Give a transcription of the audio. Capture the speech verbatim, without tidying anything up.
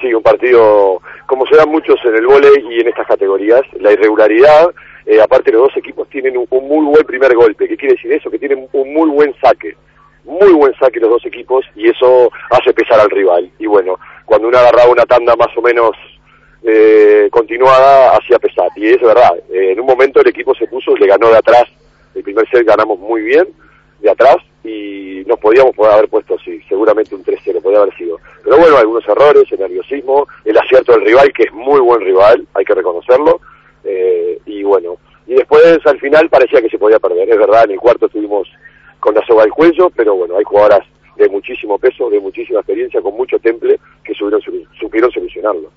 sí, un partido, como se dan muchos en el vóley y en estas categorías, la irregularidad, eh, aparte los dos equipos tienen un, un muy buen primer golpe. ¿Qué quiere decir eso? Que tienen un muy buen saque, muy buen saque los dos equipos, y eso hace pesar al rival. Y bueno, cuando uno agarraba una tanda más o menos eh, continuada, hacía pesar, y es verdad, eh, en un momento el equipo se puso, le ganó de atrás, el primer set ganamos muy bien, de atrás, y nos podíamos poder haber puesto, sí, seguramente un tres cero, podía haber sido. Pero bueno, algunos errores, el nerviosismo, el acierto del rival, que es muy buen rival, hay que reconocerlo, eh, y bueno, y después al final parecía que se podía perder, es verdad, en el cuarto estuvimos con la soga al cuello, pero bueno, hay jugadoras de muchísimo peso, de muchísima experiencia, con mucho temple, que supieron, supieron solucionarlo.